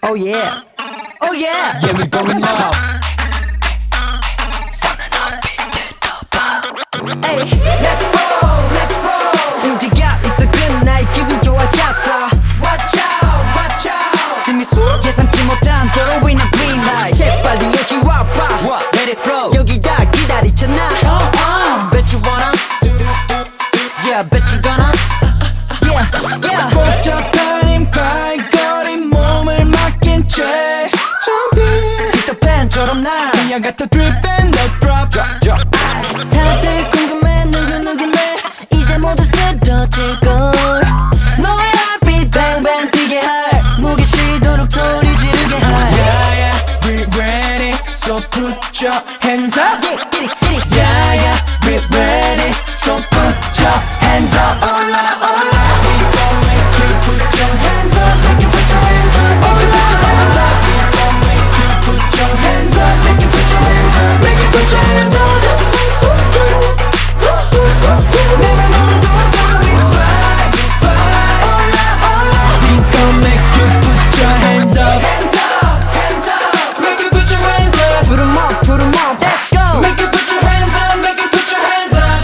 Oh yeah. Oh yeah. Yeah, we're going up. Hey, let's roll, let's roll. 움직여 이따금 나의 기분 좋아졌어. Watch out, watch out. 스미소 예상치 못한 도로 위는 green light. 재빨리 여기 와봐. Let it flow. 여기다 기다리잖아. Bet you wanna. Yeah, bet you gonna. Yeah, yeah. 복잡한 인파이거리 몸을 맡긴 채 피터팬처럼 나 그냥 같아 drip and no drop. 다들 궁금해 누구누구네 이제 모두 쓰러질걸 너의 heartbeat bang bang 뛰게 할 무게 쉬도록 소리 지르게 할 Yeah, yeah, we ready. So put your hands up. Get it Yeah, yeah, we ready. So put your hands up. Hola, hola. We gon' make you put your hands up. Make you put your hands up. Make you put your hands up. We gon' make you put your hands up. Make you put your hands up. Make you put your hands up. 내맘 오늘 도와줘. We fly, we fly. Hola, hola. We gon' make you put your hands up. Hands up, hands up. Make you put your hands up. Put 'em up, let's go Make you put your hands up. Make you put your hands up.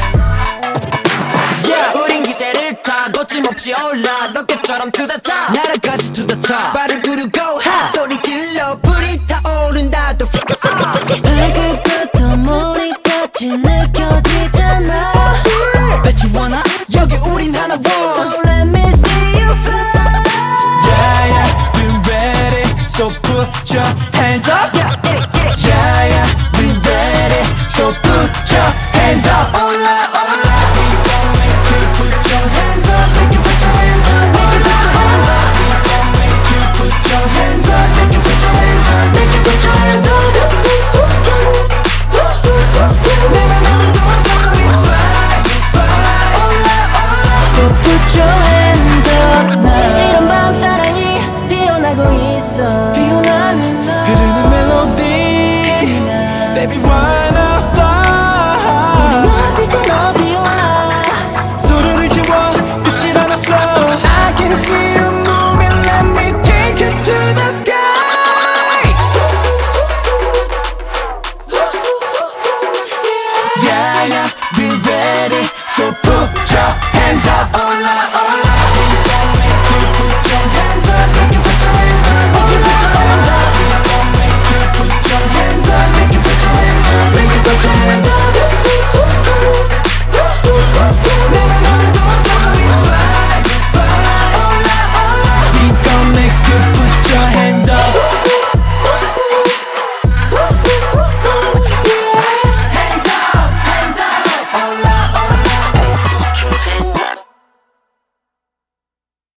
Yeah 우린 기세를 타 거침없이 올라 로켓처럼 to the top 날아가지 to the top 발을 구르고 소리 질러 불이 타오른다 또 발끝부터 머리까지 느껴지잖아 Bet you wanna 여기 우린 하나 one